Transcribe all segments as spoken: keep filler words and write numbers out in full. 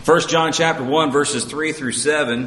First John chapter one, verses three through seven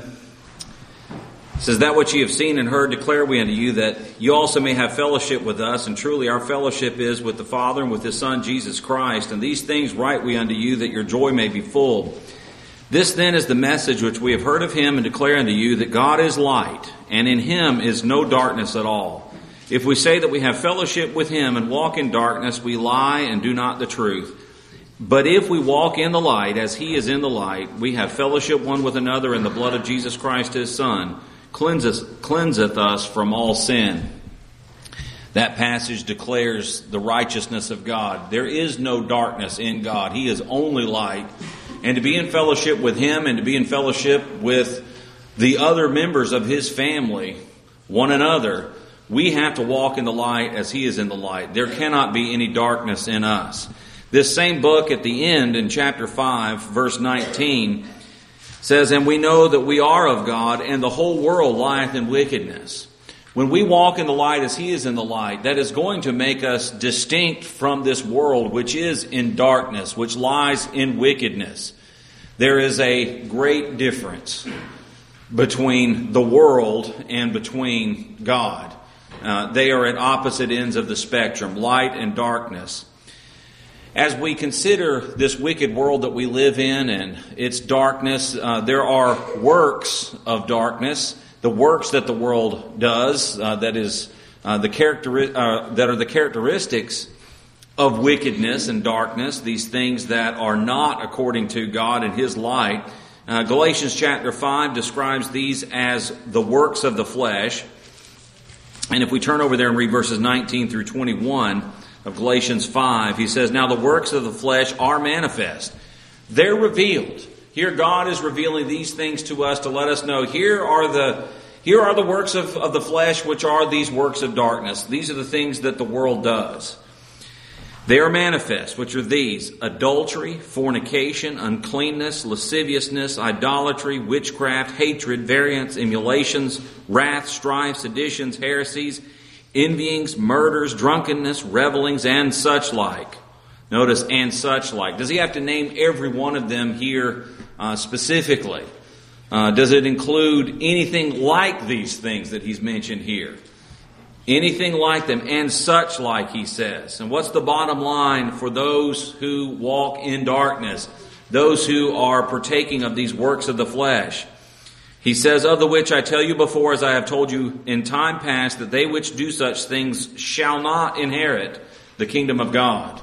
says, "That which ye have seen and heard declare we unto you, that you also may have fellowship with us. And truly our fellowship is with the Father and with His Son Jesus Christ. And these things write we unto you, that your joy may be full. This then is the message which we have heard of Him, and declare unto you, that God is light, and in Him is no darkness at all. If we say that we have fellowship with Him and walk in darkness, we lie and do not the truth. But if we walk in the light, as He is in the light, we have fellowship one with another, and the blood of Jesus Christ His Son cleanseth, cleanseth us from all sin." That passage declares the righteousness of God. There is no darkness in God. He is only light. And to be in fellowship with Him and to be in fellowship with the other members of His family, one another, we have to walk in the light as He is in the light. There cannot be any darkness in us. This same book at the end in chapter five, verse nineteen, says, "And we know that we are of God, and the whole world lieth in wickedness." When we walk in the light as He is in the light, that is going to make us distinct from this world which is in darkness, which lies in wickedness. There is a great difference between the world and between God. Uh, they are at opposite ends of the spectrum, light and darkness. As we consider this wicked world that we live in and its darkness, uh, there are works of darkness, the works that the world does, uh, that is uh, the character uh, that are the characteristics of wickedness and darkness. These things that are not according to God and His light. Uh, Galatians chapter five describes these as the works of the flesh. And if we turn over there and read verses nineteen through twenty-one. Of Galatians five, he says, "Now the works of the flesh are manifest. They're revealed." Here God is revealing these things to us to let us know, here are the here are the works of, of the flesh, which are these works of darkness. These are the things that the world does. They are manifest, which are these: adultery, fornication, uncleanness, lasciviousness, idolatry, witchcraft, hatred, variance, emulations, wrath, strife, seditions, heresies, envyings, murders, drunkenness, revelings, and such like. Notice, and such like. Does he have to name every one of them here uh, specifically? Uh, does it include anything like these things that he's mentioned here? Anything like them, and such like, he says. And what's the bottom line for those who walk in darkness? Those who are partaking of these works of the flesh. He says, "Of the which I tell you before, as I have told you in time past, that they which do such things shall not inherit the kingdom of God."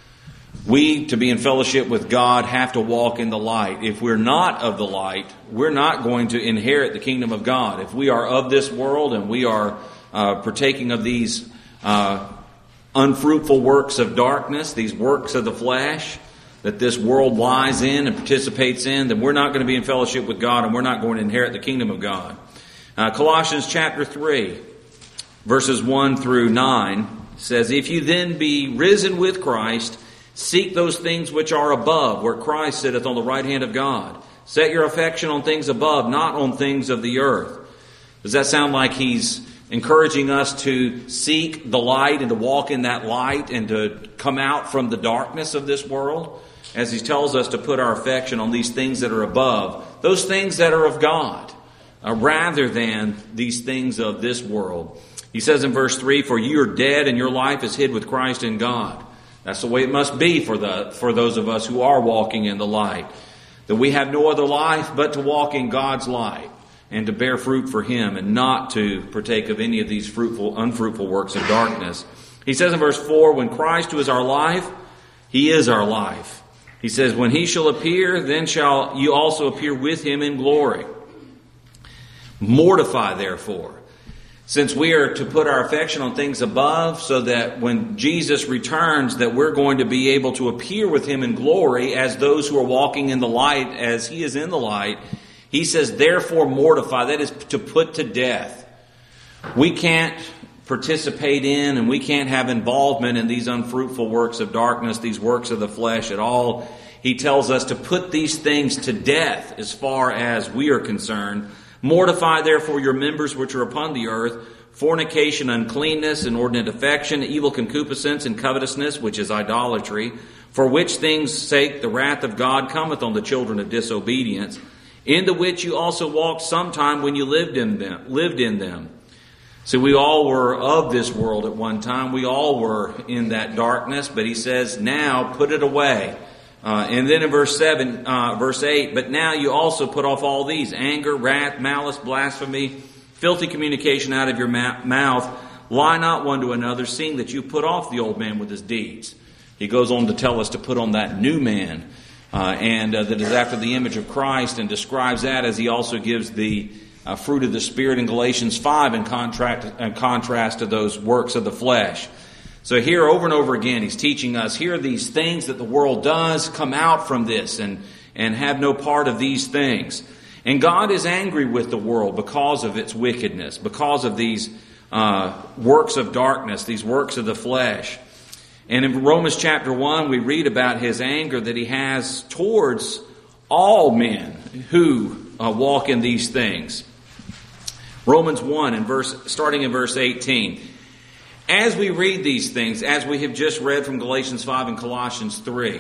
We, to be in fellowship with God, have to walk in the light. If we're not of the light, we're not going to inherit the kingdom of God. If we are of this world and we are uh, partaking of these uh, unfruitful works of darkness, these works of the flesh, that this world lies in and participates in, then we're not going to be in fellowship with God and we're not going to inherit the kingdom of God. Uh, Colossians chapter three, verses one through nine says, "If you then be risen with Christ, seek those things which are above, where Christ sitteth on the right hand of God. Set your affection on things above, not on things of the earth." Does that sound like he's encouraging us to seek the light and to walk in that light and to come out from the darkness of this world? As he tells us to put our affection on these things that are above, those things that are of God, uh, rather than these things of this world. He says in verse three, "For you are dead, and your life is hid with Christ in God." That's the way it must be for the for those of us who are walking in the light. That we have no other life but to walk in God's light and to bear fruit for Him, and not to partake of any of these fruitful, unfruitful works of darkness. He says in verse four, "When Christ, who is our life, He is our life." He says, "When He shall appear, then shall you also appear with Him in glory. Mortify, therefore." Since we are to put our affection on things above, so that when Jesus returns, that we're going to be able to appear with Him in glory as those who are walking in the light, as He is in the light. He says, "Therefore mortify." That is to put to death. We can't participate in and we can't have involvement in these unfruitful works of darkness, these works of the flesh at all. He tells us to put these things to death as far as we are concerned. "Mortify therefore your members which are upon the earth, fornication, uncleanness, inordinate affection, evil concupiscence, and covetousness, which is idolatry. For which things' sake the wrath of God cometh on the children of disobedience, into which you also walked sometime when you lived in them. Lived in them. So we all were of this world at one time. We all were in that darkness. But he says, now put it away. Uh, and then in verse seven, uh, verse eight, but now you also put off all these: anger, wrath, malice, blasphemy, filthy communication out of your ma- mouth. Lie not one to another, seeing that you put off the old man with his deeds. He goes on to tell us to put on that new man, uh, and uh, that is after the image of Christ, and describes that as he also gives the uh, fruit of the Spirit in Galatians five in contrast, in contrast to those works of the flesh. So here over and over again he's teaching us, here are these things that the world does, come out from this and, and have no part of these things. And God is angry with the world because of its wickedness, because of these uh, works of darkness, these works of the flesh. And in Romans chapter one, we read about his anger that he has towards all men who uh, walk in these things. Romans one, in verse, starting in verse eighteen. As we read these things, as we have just read from Galatians five and Colossians three,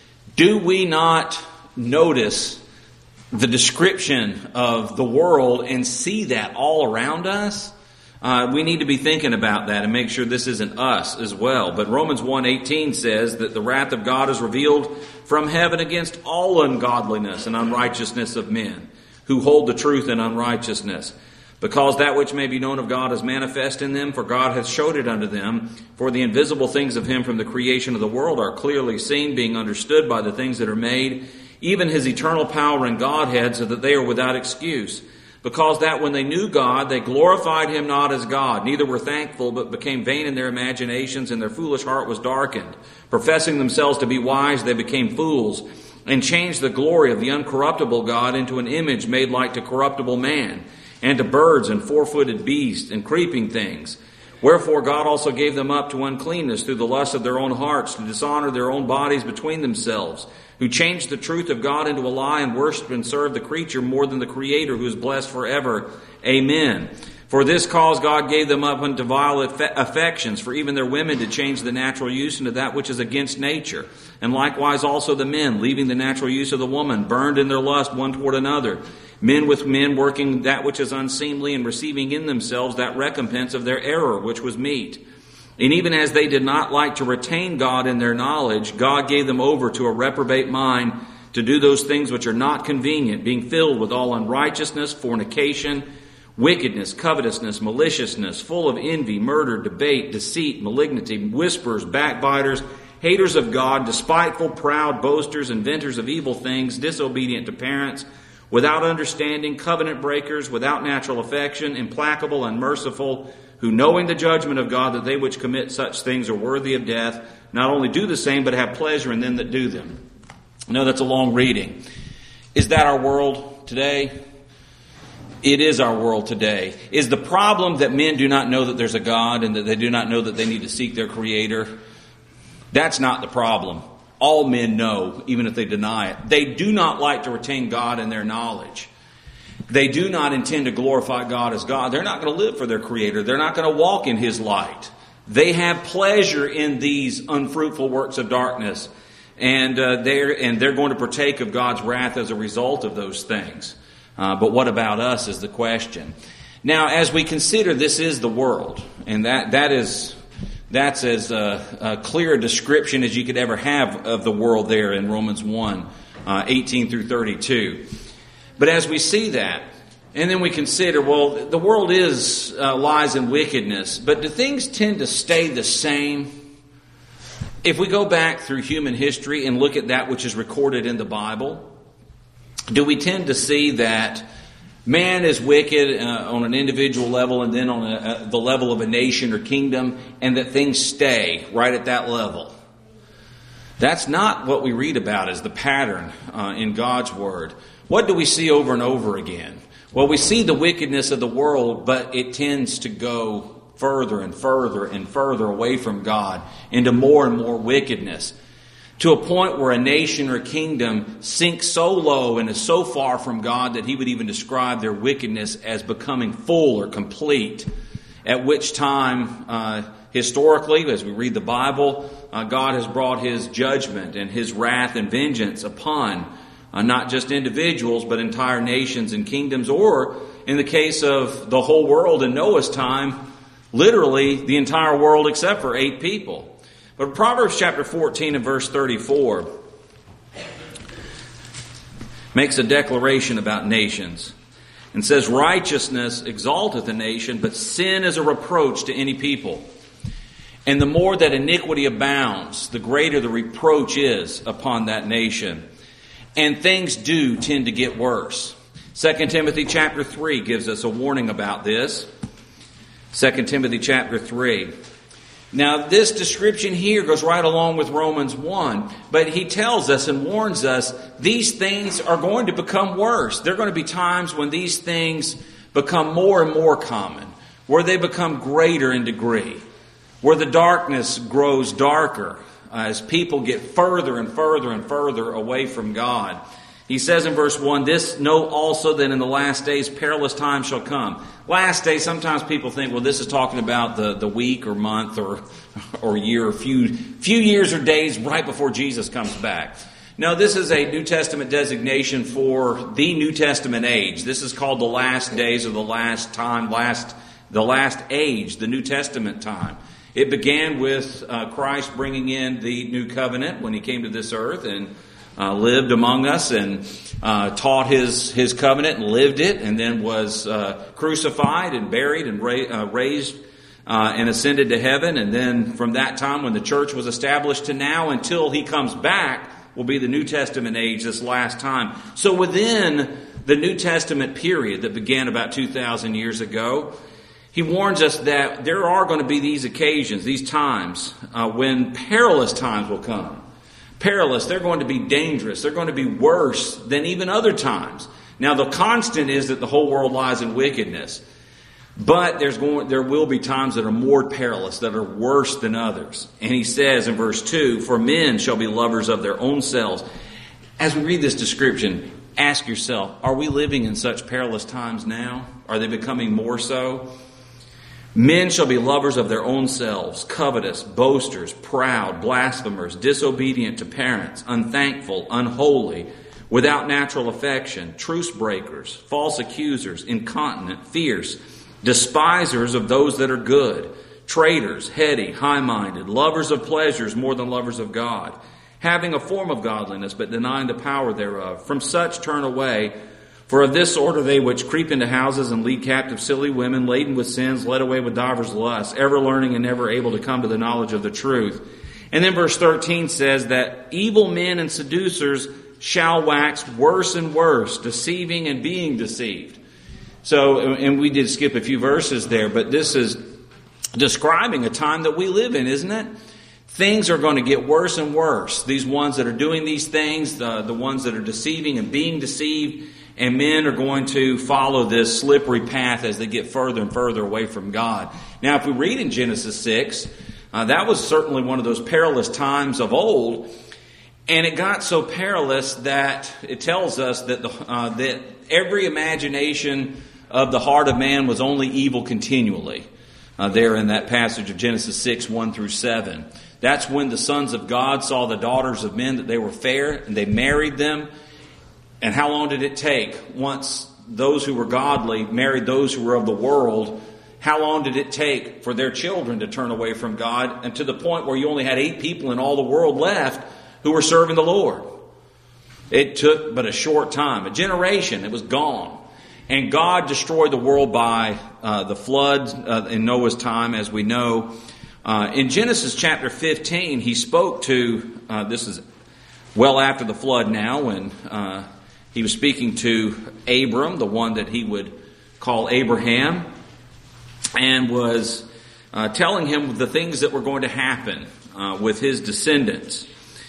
do we not notice the description of the world and see that all around us? Uh, we need to be thinking about that and make sure this isn't us as well. But Romans one eighteen says that the wrath of God is revealed from heaven against all ungodliness and unrighteousness of men who hold the truth in unrighteousness. Because that which may be known of God is manifest in them, for God hath showed it unto them. For the invisible things of him from the creation of the world are clearly seen, being understood by the things that are made, even his eternal power and Godhead, so that they are without excuse. Because that when they knew God, they glorified him not as God, neither were thankful, but became vain in their imaginations, and their foolish heart was darkened. Professing themselves to be wise, they became fools, and changed the glory of the uncorruptible God into an image made like to corruptible man, and to birds and four-footed beasts and creeping things. Wherefore God also gave them up to uncleanness through the lust of their own hearts, to dishonor their own bodies between themselves, who changed the truth of God into a lie, and worship and serve the creature more than the Creator, who is blessed forever. Amen. For this cause God gave them up unto vile affections, for even their women did change the natural use into that which is against nature. And likewise also the men, leaving the natural use of the woman, burned in their lust one toward another. Men with men, working that which is unseemly, and receiving in themselves that recompense of their error, which was meet. And even as they did not like to retain God in their knowledge, God gave them over to a reprobate mind, to do those things which are not convenient, being filled with all unrighteousness, fornication, wickedness, covetousness, maliciousness, full of envy, murder, debate, deceit, malignity, whisperers, backbiters, haters of God, despiteful, proud, boasters, inventors of evil things, disobedient to parents, without understanding, covenant breakers, without natural affection, implacable, unmerciful, who knowing the judgment of God, that they which commit such things are worthy of death, not only do the same, but have pleasure in them that do them. I know that's a long reading. Is that our world today? It is our world today. Is the problem that men do not know that there's a God and that they do not know that they need to seek their Creator? That's not the problem. All men know, even if they deny it. They do not like to retain God in their knowledge. They do not intend to glorify God as God. They're not going to live for their Creator. They're not going to walk in His light. They have pleasure in these unfruitful works of darkness. And, uh, they're, and they're going to partake of God's wrath as a result of those things. Uh, but what about us is the question. Now, as we consider this is the world, and that that is that's as uh, a clear a description as you could ever have of the world there in Romans one, uh, eighteen through thirty-two. But as we see that, and then we consider, well, the world is uh, lies and wickedness, but do things tend to stay the same? If we go back through human history and look at that which is recorded in the Bible, do we tend to see that man is wicked uh, on an individual level and then on a, uh, the level of a nation or kingdom, and that things stay right at that level? That's not what we read about as the pattern uh, in God's Word. What do we see over and over again? Well, we see the wickedness of the world, but it tends to go further and further and further away from God into more and more wickedness, to a point where a nation or kingdom sinks so low and is so far from God that He would even describe their wickedness as becoming full or complete, at which time uh, historically, as we read the Bible, uh, God has brought His judgment and His wrath and vengeance upon uh, not just individuals, but entire nations and kingdoms, or in the case of the whole world in Noah's time, literally the entire world except for eight people. But Proverbs chapter fourteen and verse thirty-four makes a declaration about nations and says, righteousness exalteth a nation, but sin is a reproach to any people. And the more that iniquity abounds, the greater the reproach is upon that nation. And things do tend to get worse. Second Timothy chapter three gives us a warning about this. Second Timothy chapter three. Now, this description here goes right along with Romans one, but he tells us and warns us these things are going to become worse. There are going to be times when these things become more and more common, where they become greater in degree, where the darkness grows darker as people get further and further and further away from God. He says in verse one, this know also that in the last days perilous times shall come. Last days, sometimes people think, well, this is talking about the, the week or month or or year or few, few years or days right before Jesus comes back. No, this is a New Testament designation for the New Testament age. This is called the last days or the last time, last the last age, the New Testament time. It began with uh, Christ bringing in the new covenant when He came to this earth and Uh, lived among us and uh, taught his his covenant and lived it, and then was uh, crucified and buried and ra- uh, raised uh, and ascended to heaven. And then from that time when the church was established to now until He comes back will be the New Testament age, this last time. So within the New Testament period that began about two thousand years ago, He warns us that there are going to be these occasions, these times, uh, when perilous times will come. Perilous, they're going to be dangerous. They're going to be worse than even other times. Now, the constant is that the whole world lies in wickedness. But there's going, there will be times that are more perilous, that are worse than others. And he says in verse two, for men shall be lovers of their own selves. As we read this description, ask yourself, are we living in such perilous times now? Are they becoming more so? Men shall be lovers of their own selves, covetous, boasters, proud, blasphemers, disobedient to parents, unthankful, unholy, without natural affection, truce breakers, false accusers, incontinent, fierce, despisers of those that are good, traitors, heady, high-minded, lovers of pleasures more than lovers of God, having a form of godliness but denying the power thereof. From such turn away. For of this sort are they which creep into houses and lead captive silly women, laden with sins, led away with divers lusts, ever learning and never able to come to the knowledge of the truth. And then verse thirteen says that evil men and seducers shall wax worse and worse, deceiving and being deceived. So, and we did skip a few verses there, but this is describing a time that we live in, isn't it? Things are going to get worse and worse. These ones that are doing these things, the, the ones that are deceiving and being deceived, and men are going to follow this slippery path as they get further and further away from God. Now, if we read in Genesis six, uh, that was certainly one of those perilous times of old. And it got so perilous that it tells us that, the, uh, that every imagination of the heart of man was only evil continually. Uh, there in that passage of Genesis six, one through seven. That's when the sons of God saw the daughters of men that they were fair, and they married them. And how long did it take once those who were godly married those who were of the world? How long did it take for their children to turn away from God, and to the point where you only had eight people in all the world left who were serving the Lord? It took but a short time, a generation. It was gone. And God destroyed the world by uh, the flood uh, in Noah's time, as we know. Uh, in Genesis chapter fifteen, He spoke to, uh, this is well after the flood now, when uh, He was speaking to Abram, the one that He would call Abraham, and was uh, telling him the things that were going to happen uh, with his descendants.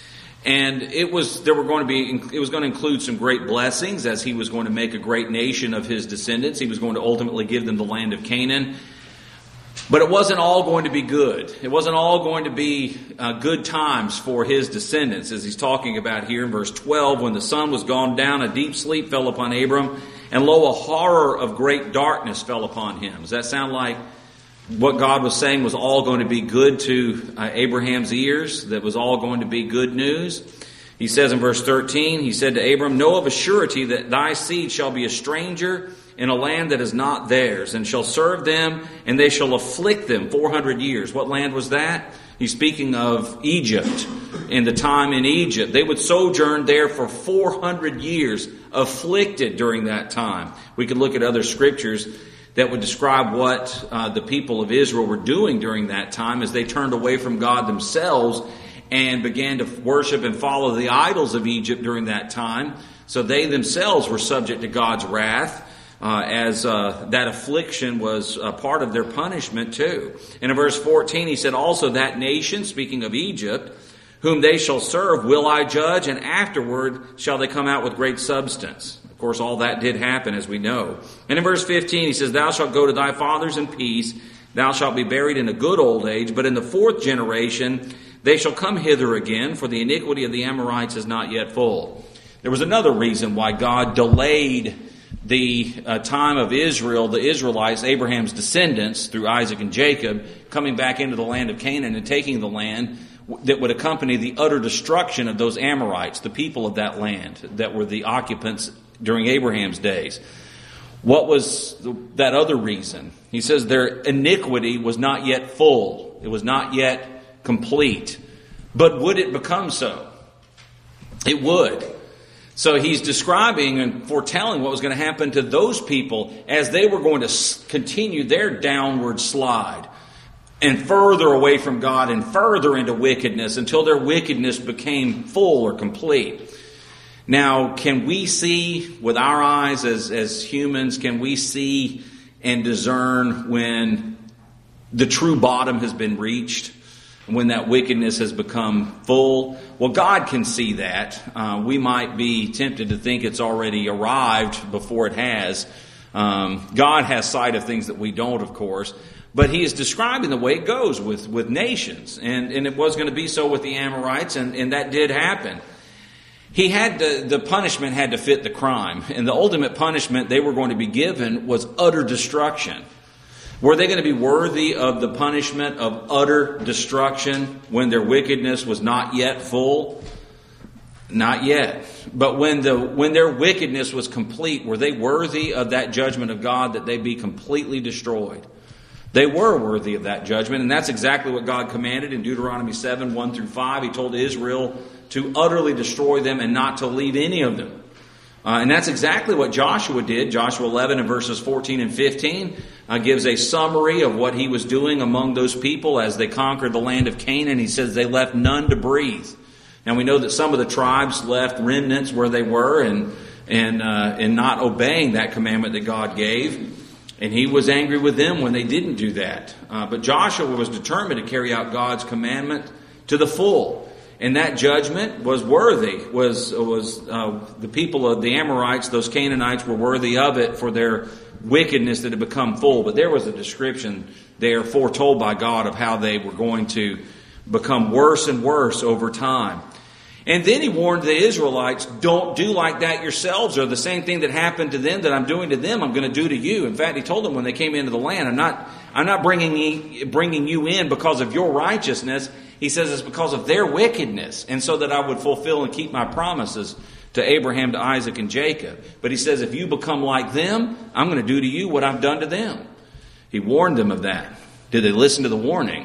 And it was there were going to be it was going to include some great blessings, as he was going to make a great nation of his descendants. He was going to ultimately give them the land of Canaan. But it wasn't all going to be good. It wasn't all going to be uh, good times for his descendants, as he's talking about here in verse twelve. When the sun was gone down, a deep sleep fell upon Abram, and lo, a horror of great darkness fell upon him. Does that sound like what God was saying was all going to be good to uh, Abraham's ears, that was all going to be good news. He says in verse thirteen, he said to Abram, know of a surety that thy seed shall be a stranger in a land that is not theirs, and shall serve them, and they shall afflict them four hundred years. What land was that? He's speaking of Egypt, in the time in Egypt. They would sojourn there for four hundred years, afflicted during that time. We could look at other scriptures that would describe what uh, the people of Israel were doing during that time as they turned away from God themselves and began to worship and follow the idols of Egypt during that time. So they themselves were subject to God's wrath, uh, as uh, that affliction was a part of their punishment too. And in verse fourteen, he said, also that nation, speaking of Egypt, whom they shall serve, will I judge, and afterward shall they come out with great substance. Of course, all that did happen, as we know. And in verse fifteen, he says, thou shalt go to thy fathers in peace, thou shalt be buried in a good old age, but in the fourth generation they shall come hither again, for the iniquity of the Amorites is not yet full. There was another reason why God delayed the uh, time of Israel, the Israelites, Abraham's descendants, through Isaac and Jacob, coming back into the land of Canaan and taking the land that would accompany the utter destruction of those Amorites, the people of that land that were the occupants during Abraham's days. What was that other reason? He says their iniquity was not yet full. It was not yet complete. But would it become so? It would. So he's describing and foretelling what was going to happen to those people as they were going to continue their downward slide and further away from God and further into wickedness until their wickedness became full or complete. Now, can we see with our eyes as, as humans, can we see and discern when the true bottom has been reached? When that wickedness has become full? Well, God can see that. Uh, we might be tempted to think it's already arrived before it has. Um, God has sight of things that we don't, of course. But he is describing the way it goes with, with nations. And, and it was going to be so with the Amorites, and, and that did happen. He had to, the punishment had to fit the crime. And the ultimate punishment they were going to be given was utter destruction. Were they going to be worthy of the punishment of utter destruction when their wickedness was not yet full? Not yet. But when the when their wickedness was complete, were they worthy of that judgment of God that they be completely destroyed? They were worthy of that judgment, and that's exactly what God commanded in Deuteronomy seven, one through five. He told Israel to utterly destroy them and not to leave any of them. Uh, and that's exactly what Joshua did. Joshua eleven and verses fourteen and fifteen uh, gives a summary of what he was doing among those people as they conquered the land of Canaan. He says they left none to breathe. And we know that some of the tribes left remnants where they were and and uh, and not obeying that commandment that God gave. And he was angry with them when they didn't do that. Uh, but Joshua was determined to carry out God's commandment to the full. And that judgment was worthy, was was uh, the people of the Amorites, those Canaanites, were worthy of it for their wickedness that had become full. But there was a description there foretold by God of how they were going to become worse and worse over time. And then he warned the Israelites, don't do like that yourselves, or the same thing that happened to them that I'm doing to them, I'm going to do to you. In fact, he told them when they came into the land, I'm not, I'm not bringing you, bringing you in because of your righteousness. He says it's because of their wickedness, and so that I would fulfill and keep my promises to Abraham, to Isaac, and Jacob. But he says, if you become like them, I'm going to do to you what I've done to them. He warned them of that. Did they listen to the warning?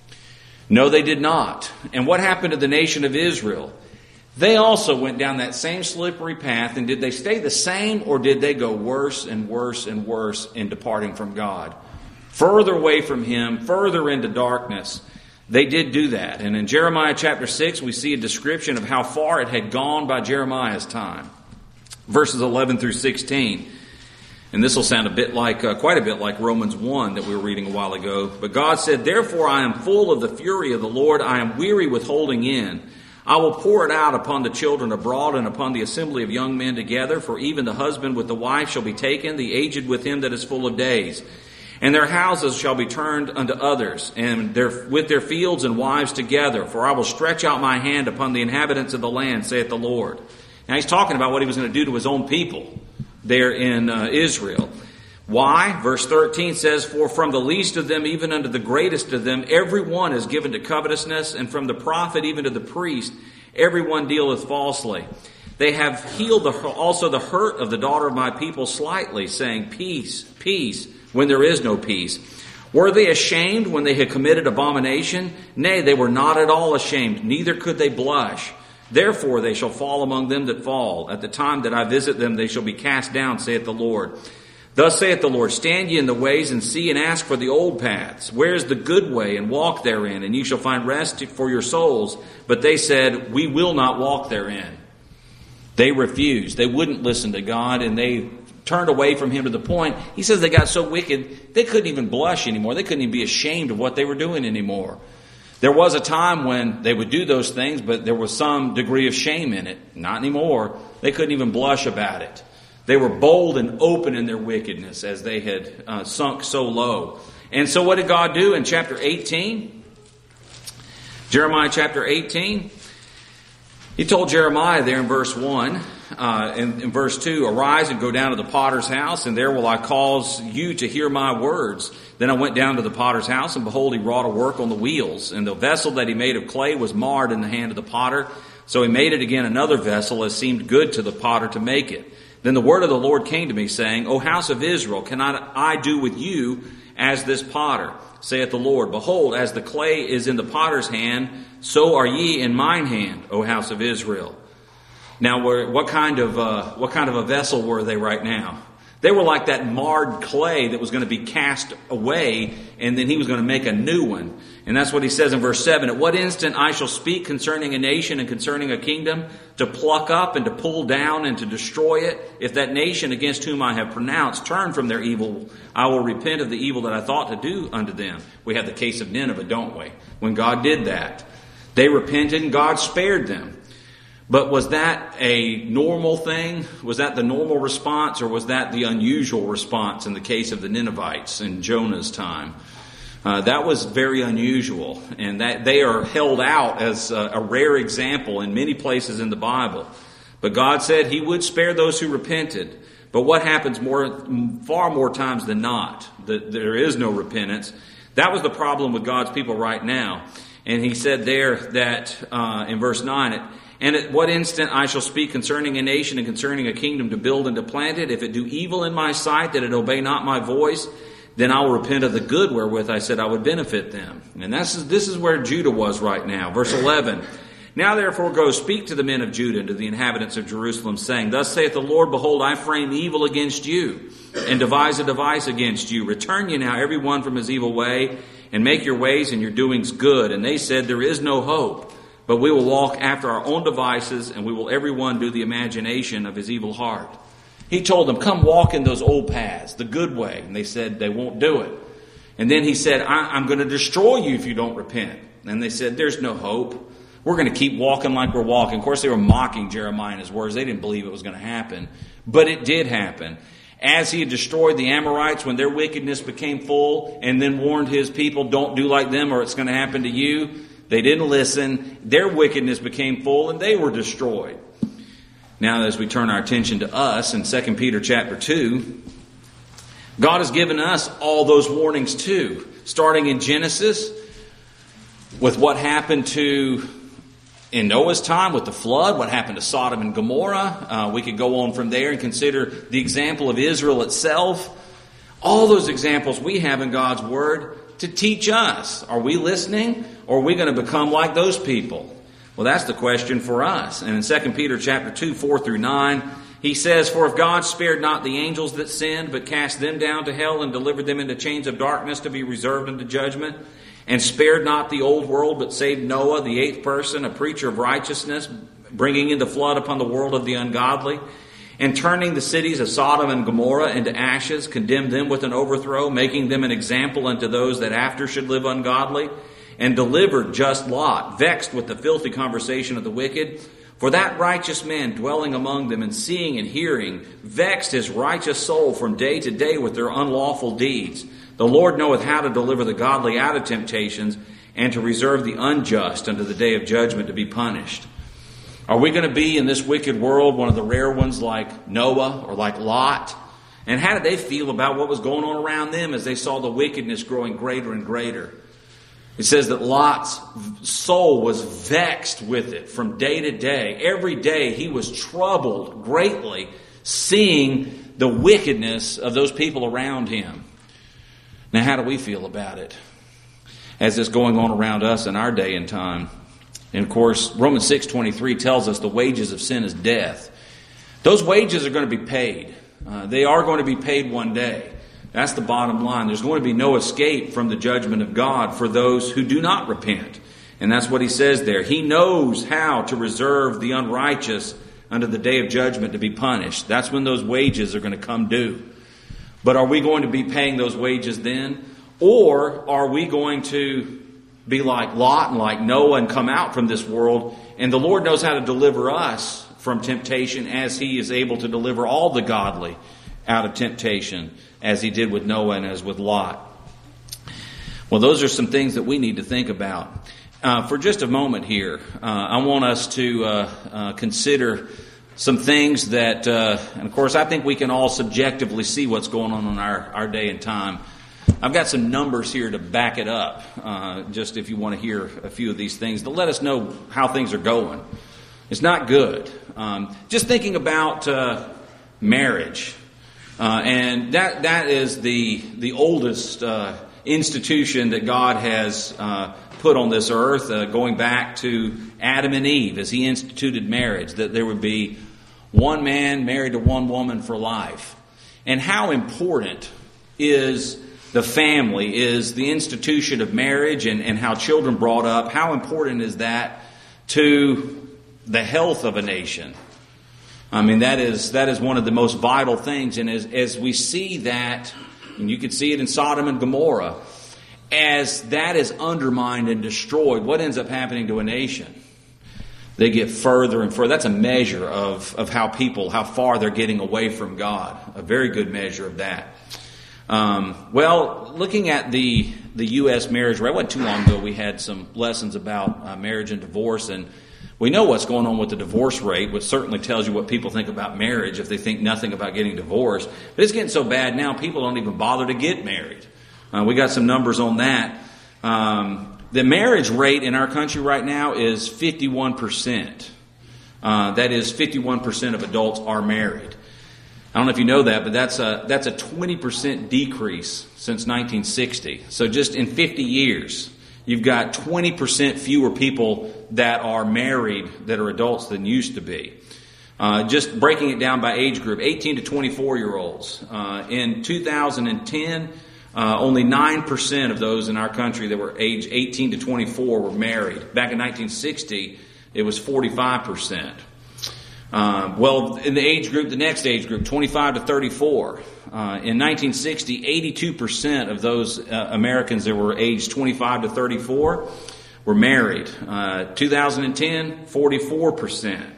No, they did not. And what happened to the nation of Israel? They also went down that same slippery path, and did they stay the same, or did they go worse and worse and worse in departing from God? Further away from Him, further into darkness. They did do that. And in Jeremiah chapter six, we see a description of how far it had gone by Jeremiah's time. Verses eleven through sixteen. And this will sound a bit like, uh, quite a bit like Romans one that we were reading a while ago. But God said, therefore I am full of the fury of the Lord. I am weary with holding in. I will pour it out upon the children abroad and upon the assembly of young men together. For even the husband with the wife shall be taken, the aged with him that is full of days. And their houses shall be turned unto others, and their, with their fields and wives together. For I will stretch out my hand upon the inhabitants of the land, saith the Lord. Now he's talking about what he was going to do to his own people there in uh, Israel. Why? Verse thirteen says, "For from the least of them even unto the greatest of them, every one is given to covetousness, and from the prophet even to the priest, every one dealeth falsely. They have healed the, also the hurt of the daughter of my people slightly, saying, Peace, peace, when there is no peace. Were they ashamed when they had committed abomination? Nay, they were not at all ashamed, neither could they blush. Therefore they shall fall among them that fall. At the time that I visit them, they shall be cast down, saith the Lord. Thus saith the Lord, stand ye in the ways, and see and ask for the old paths. Where is the good way, and walk therein, and ye shall find rest for your souls. But they said, we will not walk therein." They refused. They wouldn't listen to God, and they turned away from Him to the point, he says they got so wicked, they couldn't even blush anymore. They couldn't even be ashamed of what they were doing anymore. There was a time when they would do those things, but there was some degree of shame in it. Not anymore. They couldn't even blush about it. They were bold and open in their wickedness as they had uh, sunk so low. And so what did God do in chapter eighteen? Jeremiah chapter eighteen. He told Jeremiah there in verse one, uh, in, in verse two, "Arise and go down to the potter's house, and there will I cause you to hear my words." Then I went down to the potter's house, and behold, he wrought a work on the wheels. And the vessel that he made of clay was marred in the hand of the potter. So he made it again another vessel, as seemed good to the potter to make it. Then the word of the Lord came to me, saying, O house of Israel, cannot I do with you as this potter? Saith the Lord, Behold, as the clay is in the potter's hand, so are ye in mine hand, O house of Israel. Now, what kind of uh, what kind of a vessel were they right now? They were like that marred clay that was going to be cast away, and then he was going to make a new one. And that's what he says in verse seven. "At what instant I shall speak concerning a nation and concerning a kingdom, to pluck up and to pull down and to destroy it. If that nation against whom I have pronounced turn from their evil, I will repent of the evil that I thought to do unto them." We have the case of Nineveh, don't we? When God did that, they repented and God spared them. But was that a normal thing? Was that the normal response, or was that the unusual response in the case of the Ninevites in Jonah's time? Uh, that was very unusual, and that they are held out as a, a rare example in many places in the Bible. But God said He would spare those who repented. But what happens more, far more times than not? That there is no repentance. That was the problem with God's people right now. And He said there that uh, in verse nine, "And at what instant I shall speak concerning a nation and concerning a kingdom to build and to plant it, if it do evil in my sight, that it obey not my voice, then I will repent of the good wherewith I said I would benefit them." And this is, this is where Judah was right now. Verse eleven, "Now therefore go speak to the men of Judah and to the inhabitants of Jerusalem, saying, Thus saith the Lord, Behold, I frame evil against you, and devise a device against you. Return ye now every one from his evil way, and make your ways and your doings good. And they said, There is no hope. But we will walk after our own devices, and we will every one do the imagination of his evil heart." He told them, come walk in those old paths, the good way. And they said they won't do it. And then He said, I- I'm going to destroy you if you don't repent. And they said, there's no hope. We're going to keep walking like we're walking. Of course, they were mocking Jeremiah and his words. They didn't believe it was going to happen. But it did happen. As He had destroyed the Amorites when their wickedness became full, and then warned His people, don't do like them or it's going to happen to you. They didn't listen. Their wickedness became full, and they were destroyed. Now, as we turn our attention to us in Second Peter chapter two, God has given us all those warnings too. Starting in Genesis, with what happened to, in Noah's time, with the flood, what happened to Sodom and Gomorrah. Uh, we could go on from there and consider the example of Israel itself. All those examples we have in God's Word to teach us. Are we listening, or are we going to become like those people? Well, that's the question for us. And in Second Peter chapter two, four through nine, he says, "For if God spared not the angels that sinned, but cast them down to hell and delivered them into chains of darkness to be reserved unto judgment, and spared not the old world, but saved Noah, the eighth person, a preacher of righteousness, bringing in the flood upon the world of the ungodly, and turning the cities of Sodom and Gomorrah into ashes, condemned them with an overthrow, making them an example unto those that after should live ungodly, and delivered just Lot, vexed with the filthy conversation of the wicked. For that righteous man dwelling among them and seeing and hearing vexed his righteous soul from day to day with their unlawful deeds. The Lord knoweth how to deliver the godly out of temptations, and to reserve the unjust unto the day of judgment to be punished." Are we going to be in this wicked world one of the rare ones like Noah or like Lot? And how did they feel about what was going on around them as they saw the wickedness growing greater and greater? It says that Lot's soul was vexed with it from day to day. Every day he was troubled greatly, seeing the wickedness of those people around him. Now, how do we feel about it as it's going on around us in our day and time? And of course, Romans six twenty-three tells us the wages of sin is death. Those wages are going to be paid. Uh, they are going to be paid one day. That's the bottom line. There's going to be no escape from the judgment of God for those who do not repent. And that's what he says there. He knows how to reserve the unrighteous unto the day of judgment to be punished. That's when those wages are going to come due. But are we going to be paying those wages then? Or are we going to be like Lot and like Noah and come out from this world, and the Lord knows how to deliver us from temptation as he is able to deliver all the godly out of temptation, as he did with Noah and as with Lot? Well, those are some things that we need to think about. Uh, for just a moment here, uh, I want us to uh, uh, consider some things that, uh, and of course, I think we can all subjectively see what's going on in our, our day and time. I've got some numbers here to back it up, uh, just if you want to hear a few of these things, to let us know how things are going. It's not good. Um, just thinking about uh, marriage, uh, and that that is the the oldest uh, institution that God has uh, put on this earth, uh, going back to Adam and Eve, as he instituted marriage, that there would be one man married to one woman for life. And how important is the family, is the institution of marriage and, and how children brought up, how important is that to the health of a nation? I mean, that is that is one of the most vital things. And as, as we see that, and you can see it in Sodom and Gomorrah, as that is undermined and destroyed, what ends up happening to a nation? They get further and further. That's a measure of, of how people, how far they're getting away from God. A very good measure of that. Um, well, looking at the the U S marriage rate, it wasn't too long ago we had some lessons about uh, marriage and divorce, and we know what's going on with the divorce rate, which certainly tells you what people think about marriage if they think nothing about getting divorced. But it's getting so bad now, people don't even bother to get married. Uh, we got some numbers on that. Um, the marriage rate in our country right now is fifty-one percent. Uh, that is, fifty-one percent of adults are married. I don't know if you know that, but that's a that's a twenty percent decrease since nineteen sixty. So just in fifty years, you've got twenty percent fewer people that are married that are adults than used to be. Uh, just breaking it down by age group, eighteen to twenty-four year olds. Uh, in two thousand ten, uh, only nine percent of those in our country that were age eighteen to twenty-four were married. Back in nineteen sixty, it was forty-five percent. Uh, well, in the age group, the next age group, twenty-five to thirty-four, uh, in nineteen sixty, eighty-two percent of those uh, Americans that were aged twenty-five to thirty-four were married. Uh, two thousand ten, forty-four percent.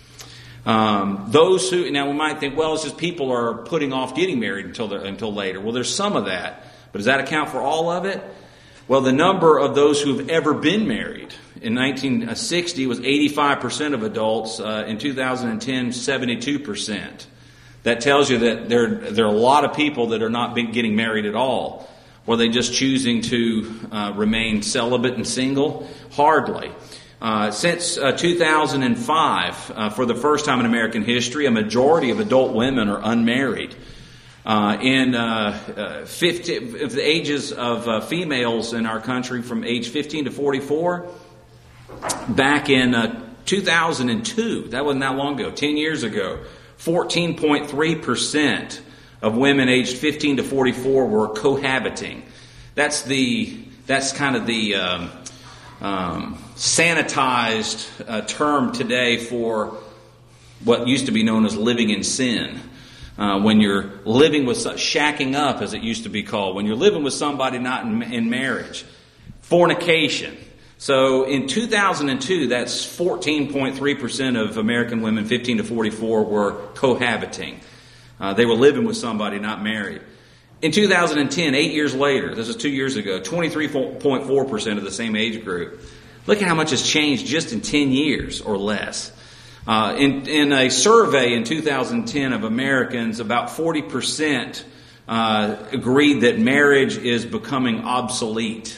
Um, those who, now we might think, well, it's just people are putting off getting married until until later. Well, there's some of that, but does that account for all of it? Well, the number of those who have ever been married in nineteen sixty was eighty-five percent of adults. Uh, in two thousand ten, seventy-two percent. That tells you that there, there are a lot of people that are not been getting married at all. Were they just choosing to uh, remain celibate and single? Hardly. Uh, since uh, two thousand five, uh, for the first time in American history, a majority of adult women are unmarried. Uh, in uh, uh, fifty, of the ages of uh, females in our country from age fifteen to forty-four, back in uh, two thousand two, that wasn't that long ago, ten years ago, fourteen point three percent of women aged fifteen to forty-four were cohabiting. That's the that's kind of the um, um, sanitized uh, term today for what used to be known as living in sin. Uh, when you're living with, shacking up as it used to be called, when you're living with somebody not in, in marriage. Fornication. So in two thousand two, that's fourteen point three percent of American women fifteen to forty-four were cohabiting. Uh, they were living with somebody not married. In two thousand ten, eight years later, this is two years ago, twenty-three point four percent of the same age group. Look at how much has changed just in ten years or less. Uh, in, in a survey in two thousand ten of Americans, about forty percent uh, agreed that marriage is becoming obsolete.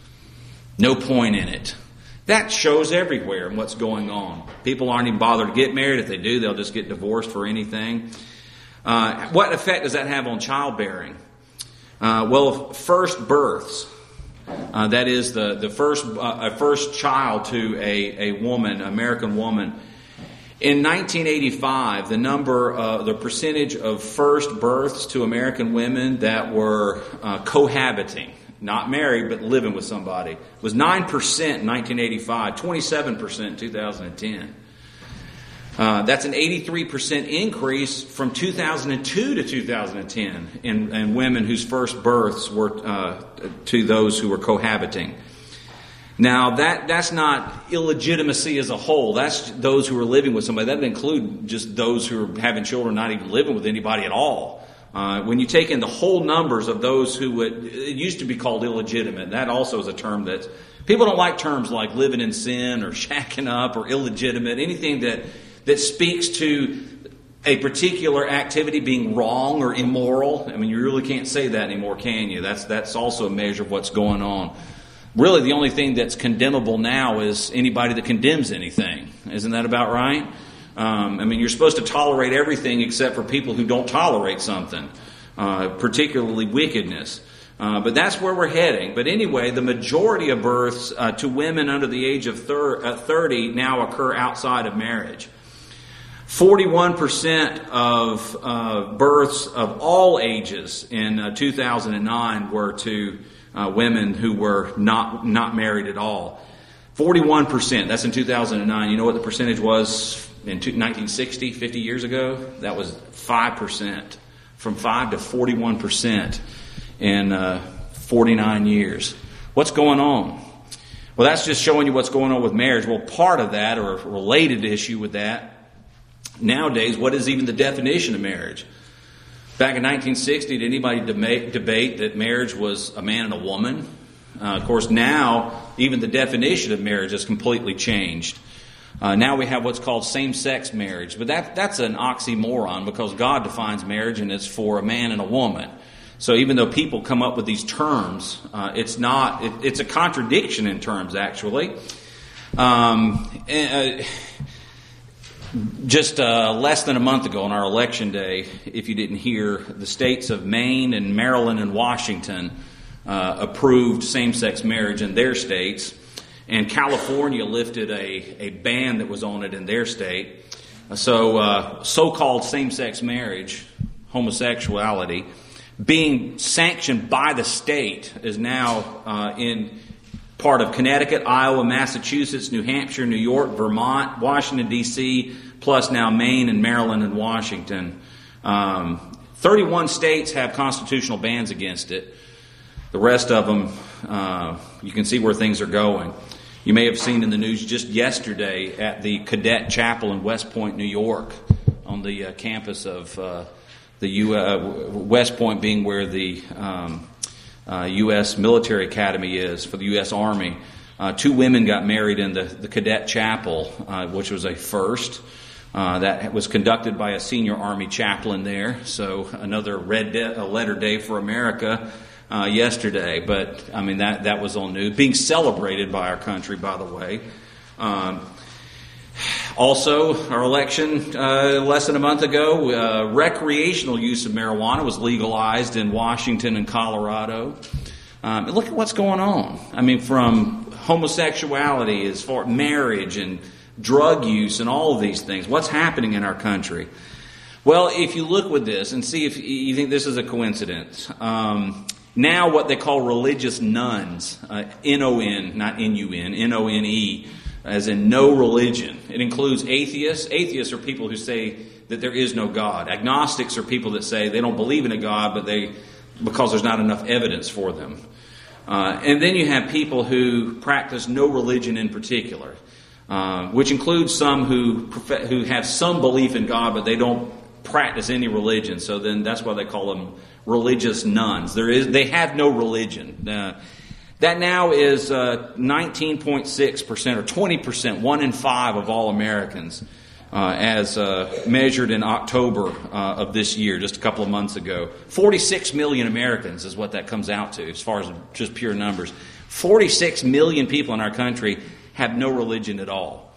No point in it. That shows everywhere what's going on. People aren't even bothered to get married. If they do, they'll just get divorced for anything. Uh, what effect does that have on childbearing? Uh, well, first births. Uh, that is the the first uh, a first child to a a woman, American woman. In nineteen eighty-five, the number, uh, the percentage of first births to American women that were uh, cohabiting, not married but living with somebody, was nine percent in nineteen eighty-five, twenty-seven percent in two thousand ten. Uh, that's an eighty-three percent increase from two thousand two to two thousand ten in, in women whose first births were uh, to those who were cohabiting. Now, that that's not illegitimacy as a whole. That's those who are living with somebody. That doesn't include just those who are having children, not even living with anybody at all. Uh, when you take in the whole numbers of those who would, it used to be called illegitimate. That also is a term that people don't like terms like living in sin or shacking up or illegitimate. Anything that that speaks to a particular activity being wrong or immoral. I mean, you really can't say that anymore, can you? That's that's also a measure of what's going on. Really, the only thing that's condemnable now is anybody that condemns anything. Isn't that about right? Um, I mean, you're supposed to tolerate everything except for people who don't tolerate something, uh, particularly wickedness. Uh, but that's where we're heading. But anyway, the majority of births uh, to women under the age of thir- uh, thirty now occur outside of marriage. forty-one percent of uh, births of all ages in uh, two thousand nine were to Uh, women who were not not married at all. forty-one percent, that's in two thousand nine. You know what the percentage was in nineteen sixty, fifty years ago? That was five percent. From five to forty-one percent in uh, forty-nine years. What's going on? Well, that's just showing you what's going on with marriage. Well, part of that, or a related issue with that, nowadays, what is even the definition of marriage? Back in nineteen sixty, did anybody debate, debate that marriage was a man and a woman? Uh, of course, now, even the definition of marriage has completely changed. Uh, now we have what's called same-sex marriage. But that that's an oxymoron because God defines marriage and it's for a man and a woman. So even though people come up with these terms, uh, it's not, it, it's a contradiction in terms, actually. Um, uh, Just uh, less than a month ago on our election day, if you didn't hear, the states of Maine and Maryland and Washington uh, approved same-sex marriage in their states. And California lifted a, a ban that was on it in their state. So uh, so-called same-sex marriage, homosexuality, being sanctioned by the state is now uh, in part of Connecticut, Iowa, Massachusetts, New Hampshire, New York, Vermont, Washington, D C, plus now Maine and Maryland and Washington. Um, thirty-one states have constitutional bans against it. The rest of them, uh, you can see where things are going. You may have seen in the news just yesterday at the Cadet Chapel in West Point, New York, on the uh, campus of uh, the U- uh, West Point being where the um, Uh, U S military academy is for the U S Army. Uh, two women got married in the, the Cadet Chapel, uh, which was a first. Uh, that was conducted by a senior Army chaplain there. So another red de- a letter day for America uh, yesterday. But, I mean, that, that was on news. Being celebrated by our country, by the way. Um, Also, our election uh, less than a month ago, uh, recreational use of marijuana was legalized in Washington and Colorado. Um, look at what's going on. I mean, from homosexuality as far as marriage and drug use and all of these things. What's happening in our country? Well, if you look with this and see if you think this is a coincidence, um, now what they call religious nuns, uh, N O N, not N U N, N O N E, as in no religion. It includes atheists. Atheists are people who say that there is no God. Agnostics are people that say they don't believe in a God, but they because there's not enough evidence for them. Uh, and then you have people who practice no religion in particular, uh, which includes some who prof- who have some belief in God, but they don't practice any religion. So then that's why they call them religious nuns. There is they have no religion. Uh, That now is uh, nineteen point six percent or twenty percent, one in five of all Americans uh, as uh, measured in October uh, of this year, just a couple of months ago. forty-six million Americans is what that comes out to, as far as just pure numbers. forty-six million people in our country have no religion at all.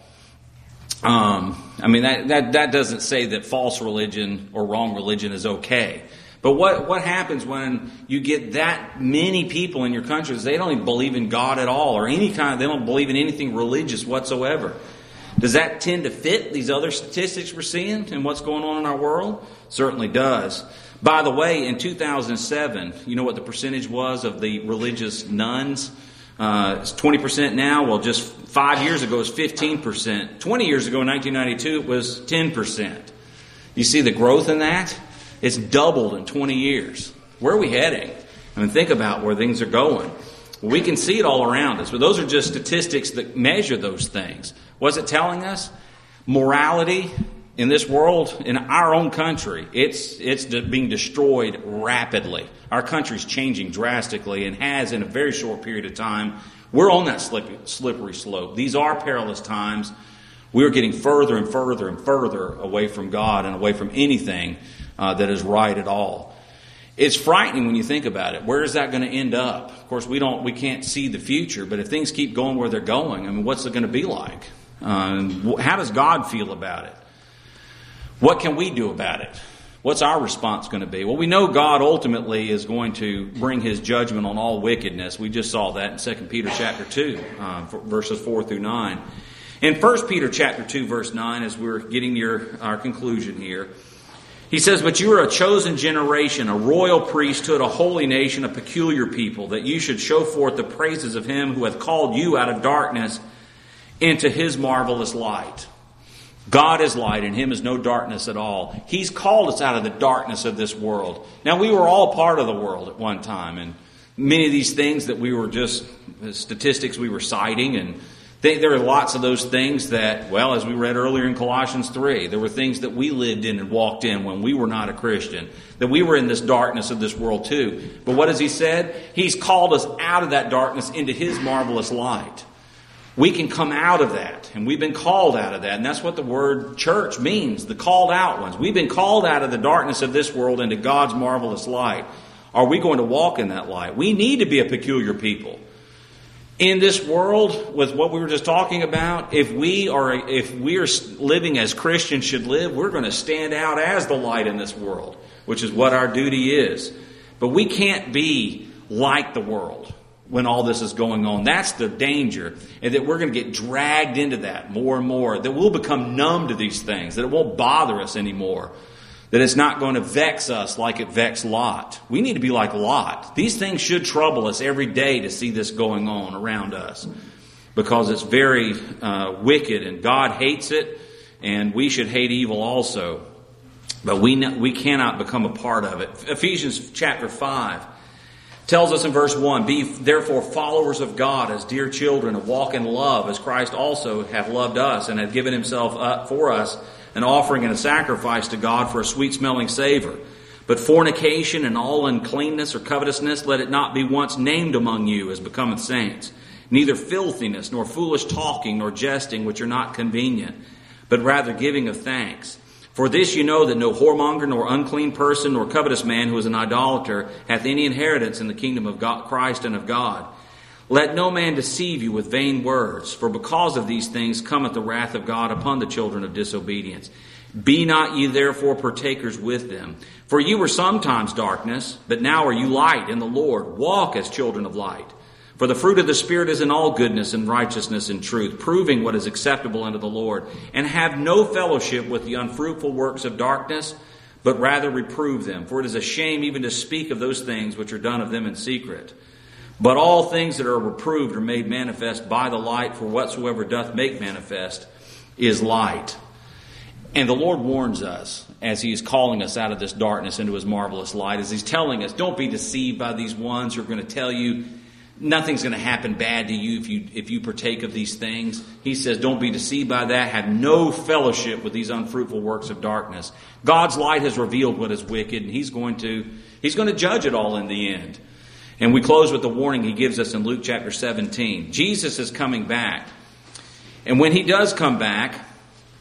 Um, I mean, that, that, that doesn't say that false religion or wrong religion is okay. But what, what happens when you get that many people in your country is they don't even believe in God at all, or any kind of, they don't believe in anything religious whatsoever. Does that tend to fit these other statistics we're seeing and what's going on in our world? Certainly does. By the way, in two thousand seven, you know what the percentage was of the religious nuns? Uh, it's twenty percent now. Well, just five years ago it was fifteen percent. twenty years ago, in nineteen ninety-two, it was ten percent. You see the growth in that? It's doubled in twenty years. Where are we heading? I mean, think about where things are going. We can see it all around us, but those are just statistics that measure those things. What's it telling us? Morality in this world, in our own country, it's it's being destroyed rapidly. Our country's changing drastically and has in a very short period of time. We're on that slippery, slippery slope. These are perilous times. We're getting further and further and further away from God and away from anything uh, that is right at all. It's frightening when you think about it. Where is that going to end up? Of course, we don't, we can't see the future, but if things keep going where they're going, I mean, what's it going to be like? Uh, how does God feel about it? What can we do about it? What's our response going to be? Well, we know God ultimately is going to bring His judgment on all wickedness. We just saw that in Second Peter chapter two, uh, verses four through nine. In First Peter chapter two, verse nine, as we're getting near our conclusion here, he says, "But you are a chosen generation, a royal priesthood, a holy nation, a peculiar people, that you should show forth the praises of Him who hath called you out of darkness into His marvelous light." God is light, and Him is no darkness at all. He's called us out of the darkness of this world. Now, we were all part of the world at one time, and many of these things that we were just, the statistics we were citing, and they, there are lots of those things that, well, as we read earlier in Colossians three, there were things that we lived in and walked in when we were not a Christian, that we were in this darkness of this world too. But what has He said? He's called us out of that darkness into His marvelous light. We can come out of that, and we've been called out of that, and that's what the word church means, the called out ones. We've been called out of the darkness of this world into God's marvelous light. Are we going to walk in that light? We need to be a peculiar people. In this world, with what we were just talking about, if we are if we are living as Christians should live, we're going to stand out as the light in this world, which is what our duty is. But we can't be like the world when all this is going on. That's the danger, and that we're going to get dragged into that more and more, that we'll become numb to these things, that it won't bother us anymore, that it's not going to vex us like it vexed Lot. We need to be like Lot. These things should trouble us every day to see this going on around us, because it's very uh, wicked, and God hates it, and we should hate evil also. But we we cannot become a part of it. Ephesians chapter five tells us in verse one, "Be therefore followers of God as dear children, and walk in love as Christ also hath loved us, and hath given Himself up for us, an offering and a sacrifice to God for a sweet-smelling savor. But fornication and all uncleanness or covetousness, let it not be once named among you as becometh saints. Neither filthiness, nor foolish talking, nor jesting, which are not convenient, but rather giving of thanks. For this you know, that no whoremonger, nor unclean person, nor covetous man who is an idolater hath any inheritance in the kingdom of God, Christ and of God. Let no man deceive you with vain words, for because of these things cometh the wrath of God upon the children of disobedience. Be not ye therefore partakers with them. For you were sometimes darkness, but now are you light in the Lord. Walk as children of light. For the fruit of the Spirit is in all goodness and righteousness and truth, proving what is acceptable unto the Lord. And have no fellowship with the unfruitful works of darkness, but rather reprove them. For it is a shame even to speak of those things which are done of them in secret. But all things that are reproved are made manifest by the light, for whatsoever doth make manifest is light." And the Lord warns us as He is calling us out of this darkness into His marvelous light, as He's telling us, don't be deceived by these ones who are going to tell you nothing's going to happen bad to you if you if you partake of these things. He says, don't be deceived by that. Have no fellowship with these unfruitful works of darkness. God's light has revealed what is wicked, and He's going to He's going to judge it all in the end. And we close with the warning He gives us in Luke chapter seventeen. Jesus is coming back. And when He does come back,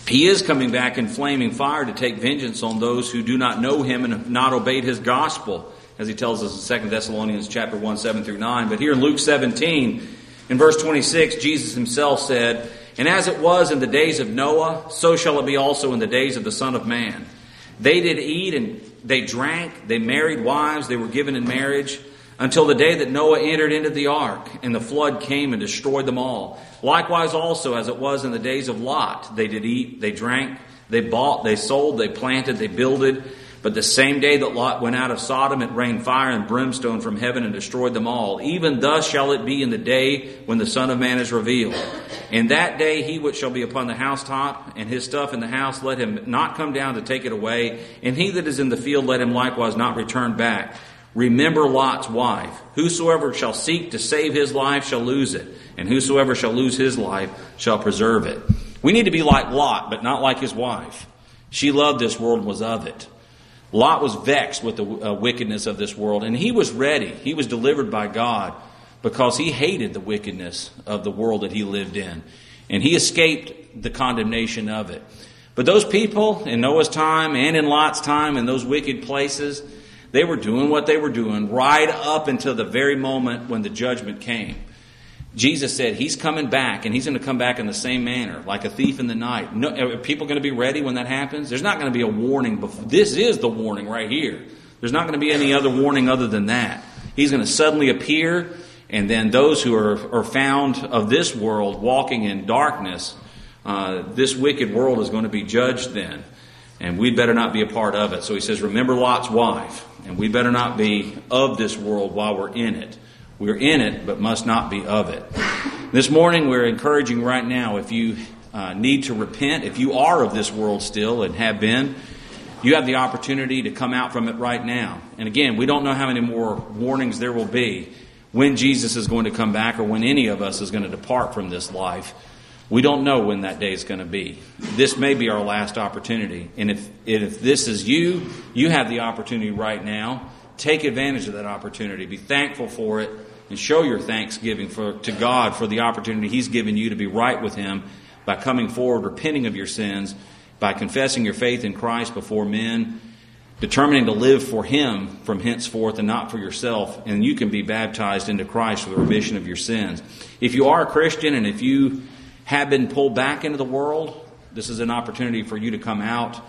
He is coming back in flaming fire to take vengeance on those who do not know him and have not obeyed his gospel, as he tells us in Second Thessalonians chapter one, seven through nine. But here in Luke seventeen, in verse twenty-six, Jesus himself said, "And as it was in the days of Noah, so shall it be also in the days of the Son of Man. They did eat and they drank, they married wives, they were given in marriage, until the day that Noah entered into the ark, and the flood came and destroyed them all. Likewise also, as it was in the days of Lot, they did eat, they drank, they bought, they sold, they planted, they builded. But the same day that Lot went out of Sodom, it rained fire and brimstone from heaven and destroyed them all. Even thus shall it be in the day when the Son of Man is revealed. In that day he which shall be upon the housetop, and his stuff in the house, let him not come down to take it away. And he that is in the field, let him likewise not return back. Remember Lot's wife. Whosoever shall seek to save his life shall lose it, and whosoever shall lose his life shall preserve it." We need to be like Lot, but not like his wife. She loved this world and was of it. Lot was vexed with the uh, wickedness of this world, and he was ready. He was delivered by God because he hated the wickedness of the world that he lived in, and he escaped the condemnation of it. But those people in Noah's time and in Lot's time in those wicked places, they were doing what they were doing right up until the very moment when the judgment came. Jesus said he's coming back, and he's going to come back in the same manner, like a thief in the night. No, are people going to be ready when that happens? There's not going to be a warning before. This is the warning right here. There's not going to be any other warning other than that. He's going to suddenly appear, and then those who are, are found of this world walking in darkness, uh, this wicked world is going to be judged then. And we'd better not be a part of it. So he says, remember Lot's wife. And we better not be of this world while we're in it. We're in it, but must not be of it. This morning, we're encouraging right now, if you uh, need to repent, if you are of this world still and have been, you have the opportunity to come out from it right now. And again, we don't know how many more warnings there will be when Jesus is going to come back or when any of us is going to depart from this life. We don't know when that day is going to be. This may be our last opportunity. And if, if this is you, you have the opportunity right now. Take advantage of that opportunity. Be thankful for it and show your thanksgiving for, to God for the opportunity He's given you to be right with Him by coming forward, repenting of your sins, by confessing your faith in Christ before men, determining to live for Him from henceforth and not for yourself. And you can be baptized into Christ for the remission of your sins. If you are a Christian and if you have been pulled back into the world, this is an opportunity for you to come out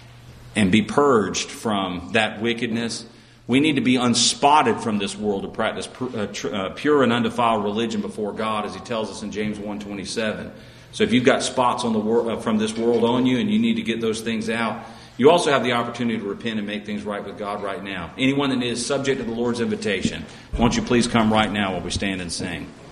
and be purged from that wickedness. We need to be unspotted from this world to practice pure and undefiled religion before God, as He tells us in James one twenty-seven. So if you've got spots on the wor- from this world on you and you need to get those things out, you also have the opportunity to repent and make things right with God right now. Anyone that is subject to the Lord's invitation, won't you please come right now while we stand and sing.